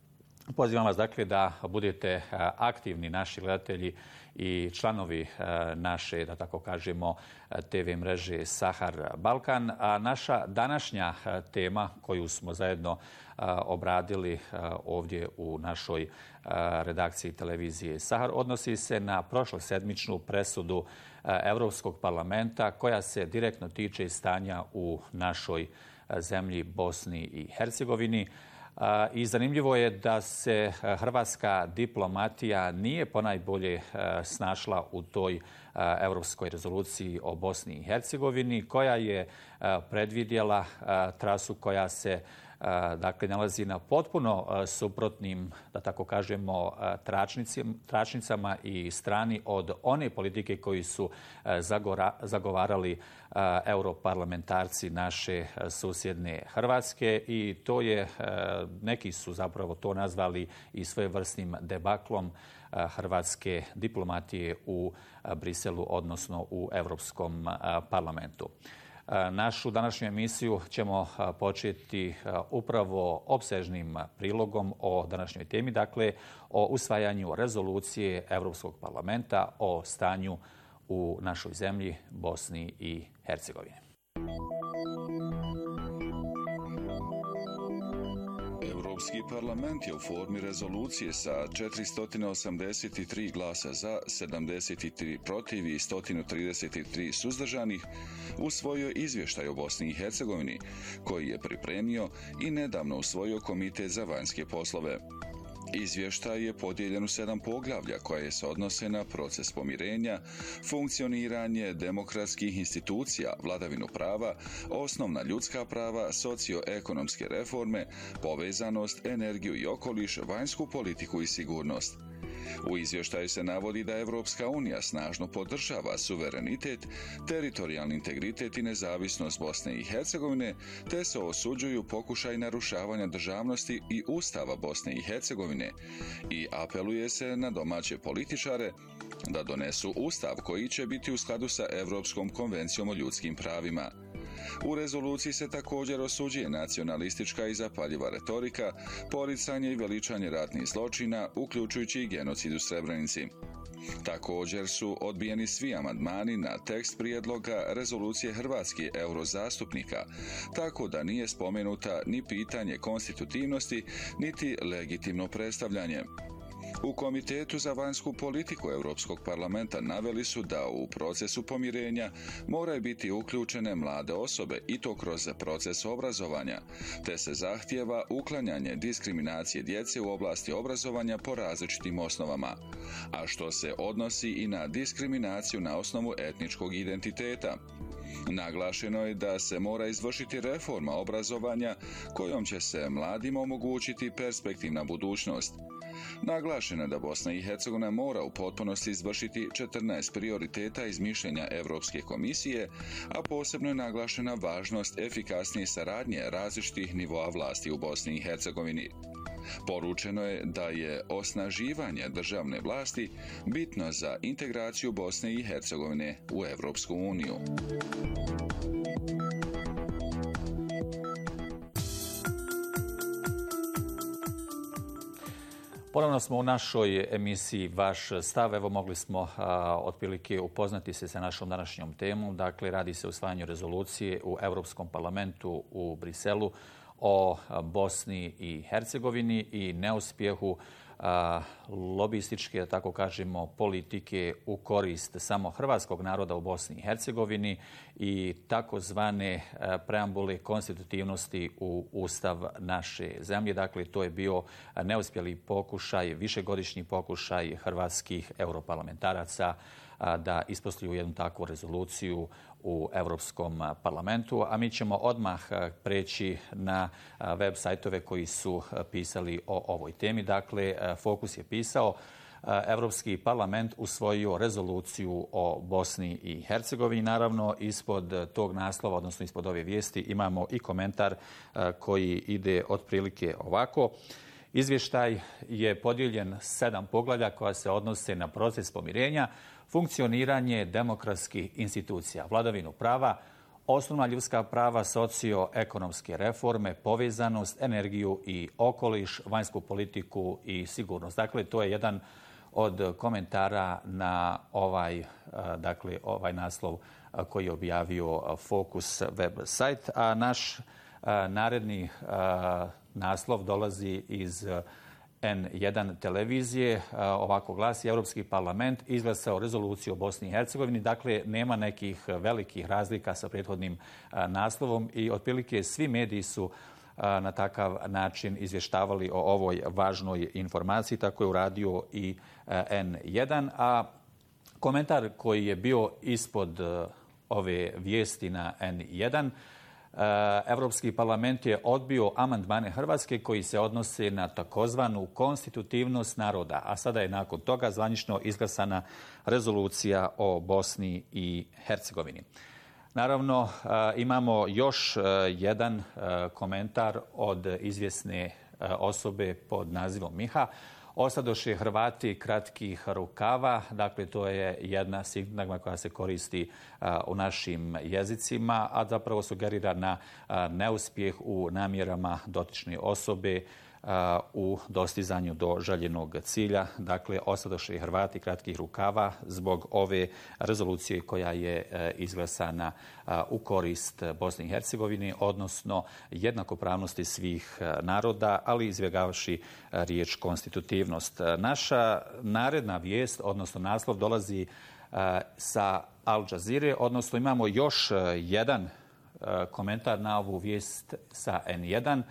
Pozivam vas dakle da budete aktivni naši gledatelji i članovi naše, da tako kažemo, te ve mreže Sahar Balkan. A naša današnja tema koju smo zajedno obradili ovdje u našoj redakciji televizije Sahar odnosi se na prošlosedmičnu presudu Europskog parlamenta koja se direktno tiče stanja u našoj zemlji Bosni i Hercegovini. I zanimljivo je da se hrvatska diplomatija nije ponajbolje snašla u toj europskoj rezoluciji o Bosni i Hercegovini koja je predvidjela trasu koja se dakle nalazi na potpuno suprotnim, da tako kažemo, tračnicama i strani od one politike koji su zagovarali europarlamentarci naše susjedne Hrvatske i to je, neki su zapravo to nazvali i svojevrsnim debaklom hrvatske diplomatije u Briselu, odnosno u Europskom parlamentu. Našu današnju emisiju ćemo početi upravo opsežnim prilogom o današnjoj temi, dakle o usvajanju rezolucije Europskog parlamenta o stanju u našoj zemlji Bosni i Hercegovini. Europski parlament je u formi rezolucije sa četiristo osamdeset tri glasa za, sedamdeset tri protiv i sto trideset tri suzdržanih usvojio izvještaj o Bosni i Hercegovini, koji je pripremio i nedavno usvojio Komitet za vanjske poslove. Izvještaj je podijeljen u sedam poglavlja koje se odnose na proces pomirenja, funkcioniranje demokratskih institucija, vladavinu prava, osnovna ljudska prava, socioekonomske reforme, povezanost, energiju i okoliš, vanjsku politiku i sigurnost. U izvještaju se navodi da Evropska unija snažno podržava suverenitet, teritorijalni integritet i nezavisnost Bosne i Hercegovine, te se osuđuju pokušaj narušavanja državnosti i ustava Bosne i Hercegovine i apeluje se na domaće političare da donesu ustav koji će biti u skladu sa Europskom konvencijom o ljudskim pravima. U rezoluciji se također osuđuje nacionalistička i zapaljiva retorika, poricanje i veličanje ratnih zločina, uključujući i genocid u Srebrenici. Također su odbijeni svi amandmani na tekst prijedloga rezolucije hrvatskih eurozastupnika, tako da nije spomenuta ni pitanje konstitutivnosti, niti legitimno predstavljanje. U Komitetu za vanjsku politiku Europskog parlamenta naveli su da u procesu pomirenja moraju biti uključene mlade osobe i to kroz proces obrazovanja, te se zahtijeva uklanjanje diskriminacije djece u oblasti obrazovanja po različitim osnovama, a što se odnosi i na diskriminaciju na osnovu etničkog identiteta. Naglašeno je da se mora izvršiti reforma obrazovanja kojom će se mladima omogućiti perspektivna budućnost. Naglašeno je da Bosna i Hercegovina mora u potpunosti izvršiti četrnaest prioriteta iz mišljenja Europske komisije, a posebno je naglašena važnost efikasnije saradnje različitih nivoa vlasti u Bosni i Hercegovini. Poručeno je da je osnaživanje državne vlasti bitno za integraciju Bosne i Hercegovine u Europsku uniju. Ponovno smo u našoj emisiji Vaš stav. Evo mogli smo a, otprilike upoznati se sa našom današnjom temom. Dakle, radi se o usvajanju rezolucije u Europskom parlamentu u Briselu o Bosni i Hercegovini i neuspjehu a, lobističke, da tako kažemo, politike u korist samo hrvatskog naroda u Bosni i Hercegovini i takozvane preambule konstitutivnosti u ustav naše zemlje. Dakle, to je bio neuspjeli pokušaj, višegodišnji pokušaj hrvatskih europarlamentaraca da ispoštuju jednu takvu rezoluciju u Europskom parlamentu, a mi ćemo odmah preći na web sajtove koji su pisali o ovoj temi. Dakle, Fokus je pisao: Europski parlament usvojio rezoluciju o Bosni i Hercegovini. Naravno, ispod tog naslova, odnosno ispod ove vijesti, imamo i komentar koji ide otprilike ovako. Izvještaj je podijeljen sedam poglavlja koja se odnose na proces pomirenja, funkcioniranje demokratskih institucija, vladavinu prava, osnovna ljudska prava, socioekonomske reforme, povezanost, energiju i okoliš, vanjsku politiku i sigurnost. Dakle, to je jedan od komentara na ovaj, dakle, ovaj naslov koji je objavio Focus web sajt, a naš naredni naslov dolazi iz en jedan televizije. Ovako glasi: Europski parlament izglasao rezoluciju o Bosni i Hercegovini. Dakle, nema nekih velikih razlika sa prethodnim naslovom i otprilike svi mediji su na takav način izvještavali o ovoj važnoj informaciji. Tako je uradio i en jedan. A komentar koji je bio ispod ove vijesti na en jedan, Europski parlament je odbio amandmane Hrvatske koji se odnose na takozvanu konstitutivnost naroda, a sada je nakon toga zvanično izglasana rezolucija o Bosni i Hercegovini. Naravno, imamo još jedan komentar od izvjesne osobe pod nazivom Miha. Ostadoše Hrvati kratkih rukava, dakle to je jedna sintagma koja se koristi u našim jezicima, a zapravo sugerira na neuspjeh u namjerama dotične osobe u dostizanju do željenog cilja. Dakle, ostadoše Hrvati kratkih rukava zbog ove rezolucije koja je izglasana u korist Bosne i Hercegovine, odnosno jednakopravnosti svih naroda, ali izbjegavši riječ konstitutivnost. Naša naredna vijest, odnosno naslov, dolazi sa Al Jazeere, odnosno imamo još jedan komentar na ovu vijest sa en jedan.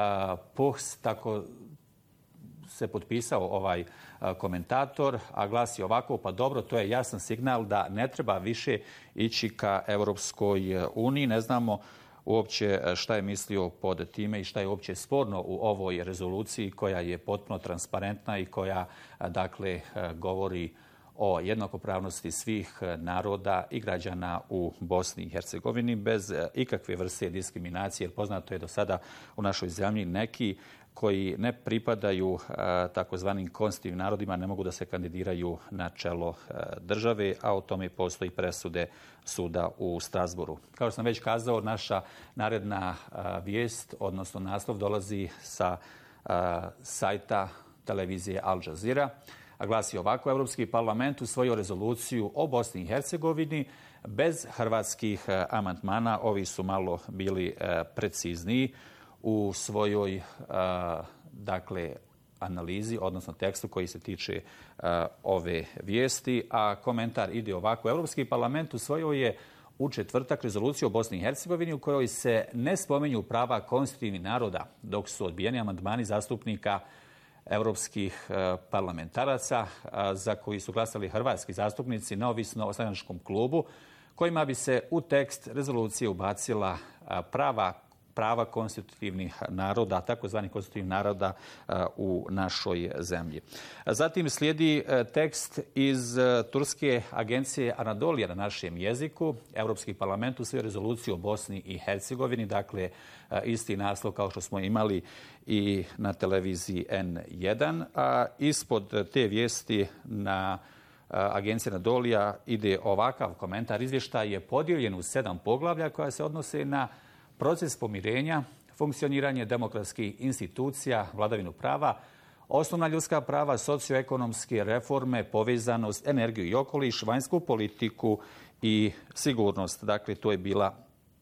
Puhs, tako se potpisao ovaj komentator, a glasi ovako: pa dobro, to je jasan signal da ne treba više ići ka Europskoj uniji. Ne znamo uopće šta je mislio pod time i šta je uopće sporno u ovoj rezoluciji koja je potpuno transparentna i koja, dakle, govori o jednakopravnosti svih naroda i građana u Bosni i Hercegovini bez ikakve vrste diskriminacije, jer poznato je do sada u našoj zemlji neki koji ne pripadaju takozvanim konstitutivnim narodima ne mogu da se kandidiraju na čelo države, a o tome postoji presude suda u Strasburu. Kao što sam već kazao, naša naredna vijest, odnosno naslov, dolazi sa sajta televizije Al Jazeera, a glasi ovako: Europski parlament usvojio rezoluciju o Bosni i Hercegovini bez hrvatskih amandmana. Ovi su malo bili precizniji u svojoj, dakle, analizi, odnosno tekstu koji se tiče ove vijesti, a komentar ide ovako: Europski parlament usvojio je u četvrtak rezoluciju o Bosni i Hercegovini u kojoj se ne spominju prava konstitutivnih naroda, dok su odbijeni amandmani zastupnika europskih parlamentaraca za koji su glasali hrvatski zastupnici neovisno o stranačkom klubu, kojima bi se u tekst rezolucije ubacila prava prava konstitutivnih naroda, takozvanih konstitutivnih naroda u našoj zemlji. Zatim slijedi tekst iz turske agencije Anadolija na našem jeziku. Europski parlament usvojio rezoluciju o Bosni i Hercegovini, dakle isti naslov kao što smo imali i na televiziji en jedan, a ispod te vijesti na agencije Anadolija ide ovakav komentar: izvještaj je podijeljen u sedam poglavlja koja se odnose na proces pomirenja, funkcioniranje demokratskih institucija, vladavinu prava, osnovna ljudska prava, socioekonomske reforme, povezanost, energiju i okoliš, vanjsku politiku i sigurnost. Dakle, to je bila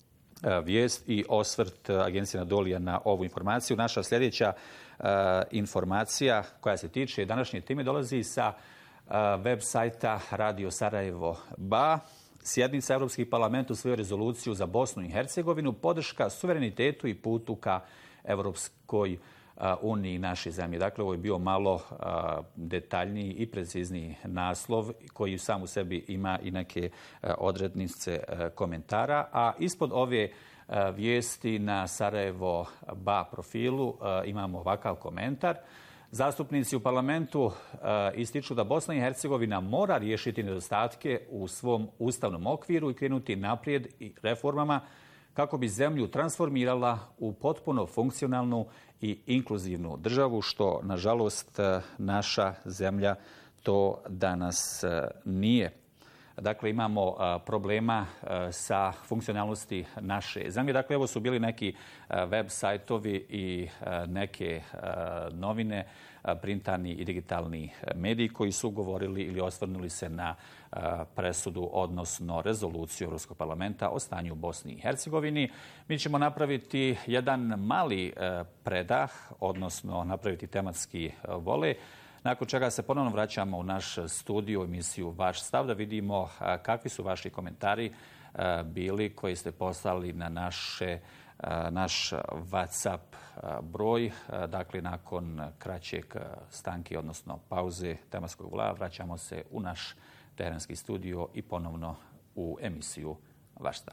vijest i osvrt agencije Anadolija na ovu informaciju. Naša sljedeća uh, informacija koja se tiče današnje teme dolazi sa uh, web sajta Radio Sarajevo B A. Sjednica Europskih parlament usvojio rezoluciju za Bosnu i Hercegovinu, podrška suverenitetu i putu ka Europskoj uniji naše zemlje. Dakle, ovo je bio malo detaljniji i precizniji naslov koji sam u sebi ima i neke odrednice komentara, a ispod ove vijesti na Sarajevo B A profilu imamo ovakav komentar: zastupnici u parlamentu uh, ističu da Bosna i Hercegovina mora riješiti nedostatke u svom ustavnom okviru i krenuti naprijed i reformama kako bi zemlju transformirala u potpuno funkcionalnu i inkluzivnu državu, što, nažalost, naša zemlja to danas uh, nije. Dakle, imamo problema sa funkcionalnosti naše zemlje. Dakle, evo su bili neki web sajtovi i neke novine, printani i digitalni mediji koji su govorili ili osvrnuli se na presudu, odnosno rezoluciju Europskog parlamenta o stanju u Bosni i Hercegovini. Mi ćemo napraviti jedan mali predah, odnosno napraviti tematski vole, nakon čega se ponovno vraćamo u naš studio, emisiju Vaš stav, da vidimo kakvi su vaši komentari bili koji ste poslali na naše, naš WhatsApp broj. Dakle, nakon kraćeg stanke, odnosno pauze tematskog vola, vraćamo se u naš terenski studio i ponovno u emisiju Vaš stav.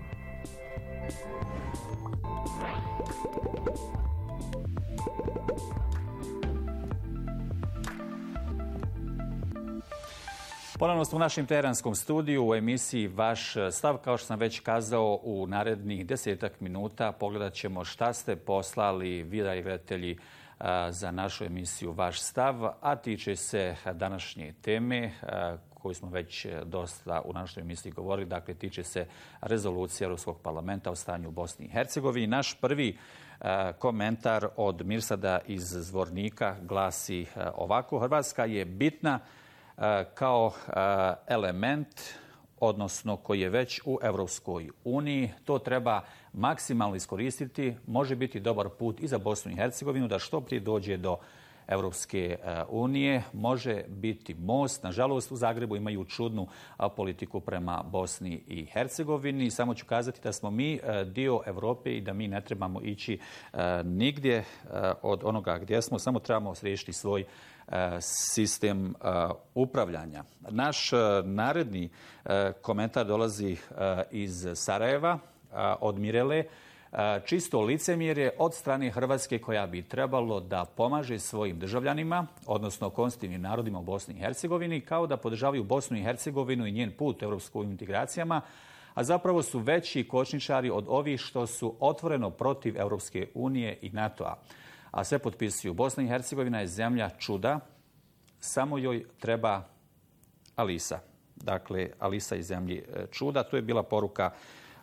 Ponovno smo u našem teheranskom studiju u emisiji Vaš stav. Kao što sam već kazao, u narednih desetak minuta pogledat ćemo šta ste poslali vi, dragi gledatelji, za našu emisiju Vaš stav, a tiče se današnje teme koju smo već dosta u našoj emisiji govorili. Dakle, tiče se rezolucije Europskog parlamenta o stanju u Bosni i Hercegovini. Naš prvi komentar od Mirsada iz Zvornika glasi ovako: Hrvatska je bitna kao element, odnosno koji je već u Europskoj uniji. To treba maksimalno iskoristiti. Može biti dobar put i za Bosnu i Hercegovinu da što prije dođe do Europske unije. Može biti most. Nažalost, u Zagrebu imaju čudnu politiku prema Bosni i Hercegovini. Samo ću kazati da smo mi dio Europe i da mi ne trebamo ići nigdje od onoga gdje smo. Samo trebamo riješiti svoj sistem upravljanja. Naš naredni komentar dolazi iz Sarajeva od Mirele. Čisto licemjerje od strane Hrvatske koja bi trebalo da pomaže svojim državljanima, odnosno konstitutivnim narodima u Bosni i Hercegovini, kao da podržavaju Bosnu i Hercegovinu i njen put u europskim integracijama, a zapravo su veći kočničari od ovih što su otvoreno protiv Europske unije i NATO-a. A sve potpisuju. Bosna i Hercegovina je zemlja čuda, samo joj treba Alisa. Dakle, Alisa iz zemlje čuda. To je bila poruka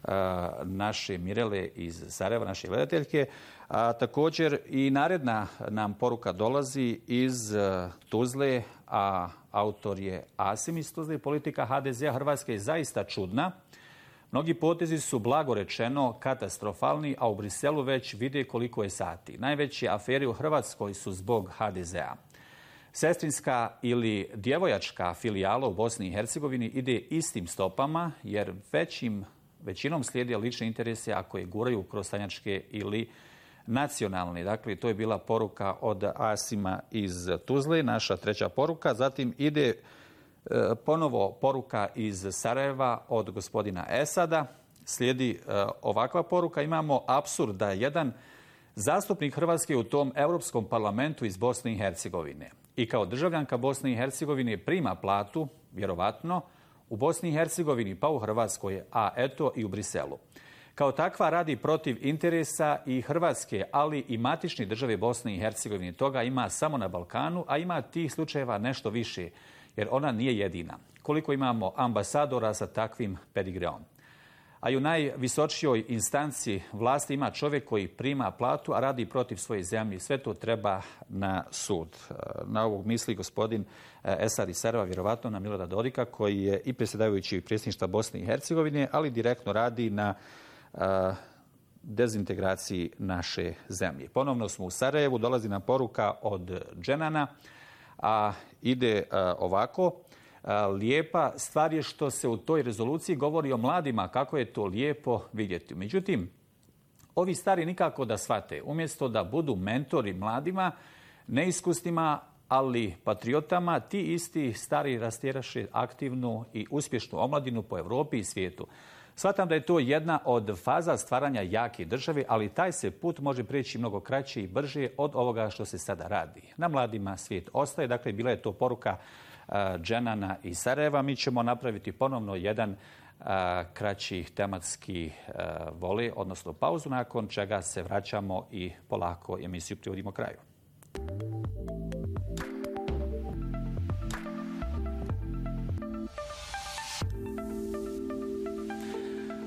naše Mirele iz Sarajeva, naše gledateljke. A, također i naredna nam poruka dolazi iz Tuzle, a autor je Asim iz Tuzle. Politika ha de zea Hrvatske je zaista čudna. Mnogi potezi su, blago rečeno, katastrofalni, a u Briselu već vide koliko je sati. Najveće afere u Hrvatskoj su zbog ha de zea. Sestrinska ili djevojačka filijala u Bosni i Hercegovini ide istim stopama, jer većim, većinom slijede lične interese ako je guraju kroz stanjačke ili nacionalne. Dakle, to je bila poruka od Asima iz Tuzle, naša treća poruka. Zatim ide ponovo poruka iz Sarajeva od gospodina Esada. Slijedi ovakva poruka. Imamo apsurd da je jedan zastupnik Hrvatske u tom Europskom parlamentu iz Bosne i Hercegovine i kao državljanka Bosne i Hercegovine prima platu, vjerovatno, u Bosni i Hercegovini, pa u Hrvatskoj, a eto i u Briselu. Kao takva radi protiv interesa i Hrvatske, ali i matične države Bosne i Hercegovine. Toga ima samo na Balkanu, a ima tih slučajeva nešto više, jer ona nije jedina. Koliko imamo ambasadora sa takvim pedigreom. A i u najvisočijoj instanci vlasti ima čovjek koji prima platu, a radi protiv svoje zemlje. Sve to treba na sud. Na ovog misli gospodin Esad iz Sarajeva, vjerovatno na Milorada Dodika, koji je i predsjedavajući predsjedništva Bosne i Hercegovine, ali direktno radi na a, dezintegraciji naše zemlje. Ponovno smo u Sarajevu, dolazi nam poruka od Dženana, a ide a, ovako. Lijepa stvar je što se u toj rezoluciji govori o mladima, kako je to lijepo vidjeti. Međutim, ovi stari nikako da shvate. Umjesto da budu mentori mladima, neiskusnima, ali patriotama, ti isti stari rastjeraše aktivnu i uspješnu omladinu po Europi i svijetu. Shvatam da je to jedna od faza stvaranja jake države, ali taj se put može prijeći mnogo kraće i brže od ovoga što se sada radi. Na mladima svijet ostaje. Dakle, bila je to poruka Dženana i Sarajeva. Mi ćemo napraviti ponovno jedan a, kraći tematski a, vole, odnosno pauzu, nakon čega se vraćamo i polako emisiju privodimo kraju.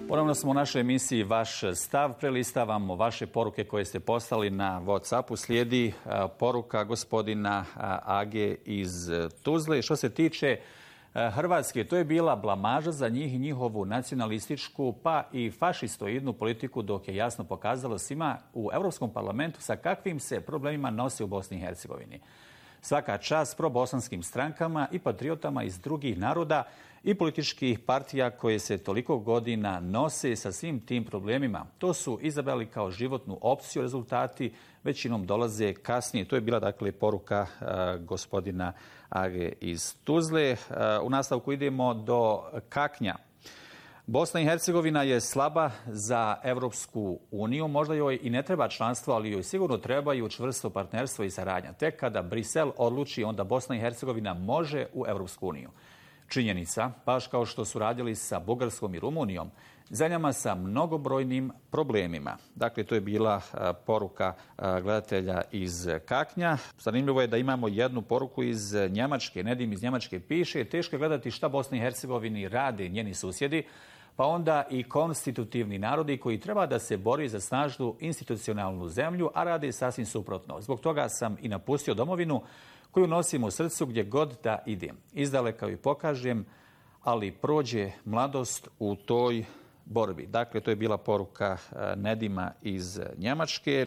Ponovno smo u našoj emisiji Vaš stav. Prelistavamo vaše poruke koje ste poslali na WhatsAppu. Slijedi poruka gospodina Age iz Tuzle. Što se tiče Hrvatske, to je bila blamaža za njih i njihovu nacionalističku pa i fašistoidnu politiku, dok je jasno pokazalo svima u Europskom parlamentu sa kakvim se problemima nose u Bosni i Hercegovini. Svaka čast probosanskim strankama i patriotama iz drugih naroda i političkih partija koje se toliko godina nose sa svim tim problemima. To su izabrali kao životnu opciju, rezultati većinom dolaze kasnije. To je bila dakle poruka uh, gospodina Age iz Tuzle. Uh, u nastavku idemo do Kaknja. Bosna i Hercegovina je slaba za Evropsku uniju. Možda joj i ne treba članstvo, ali joj sigurno trebaju čvrsto partnerstvo i saradnja. Tek kada Brisel odluči, onda Bosna i Hercegovina može u Evropsku uniju. Činjenica, baš kao što su radili sa Bugarskom i Rumunijom, zemljama sa mnogobrojnim problemima. Dakle, to je bila poruka gledatelja iz Kaknja. Zanimljivo je da imamo jednu poruku iz Njemačke. Nedim iz Njemačke piše: teško je gledati šta Bosni i Hercegovini rade njeni susjedi, pa onda i konstitutivni narodi koji treba da se bori za snažnu institucionalnu zemlju, a rade sasvim suprotno. Zbog toga sam i napustio domovinu koju nosim u srcu gdje god da idem. Izdaleka ju pokažem, ali prođe mladost u toj borbi. Dakle, to je bila poruka Nedima iz Njemačke.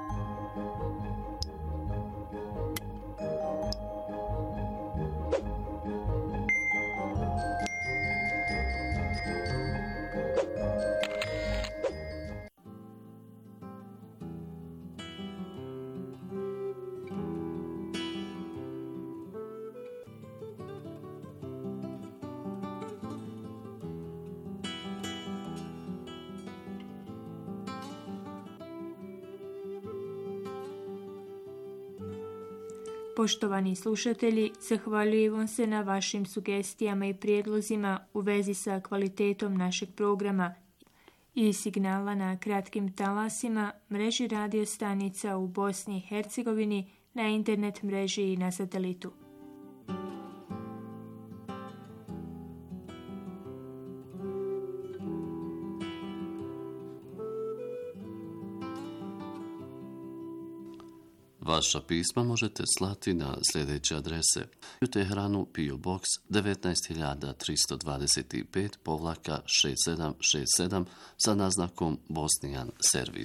Poštovani slušatelji, zahvaljujemo se na vašim sugestijama i prijedlozima u vezi sa kvalitetom našeg programa i signala na kratkim talasima, mreži radio stanica u Bosni i Hercegovini, na internet mreži i na satelitu. Vaša pisma možete slati na sljedeće adrese: u Teheranu P O Box devetnaest hiljada tristo dvadeset pet povlaka šest sedam šest sedam sa naznakom Bosnian Servis.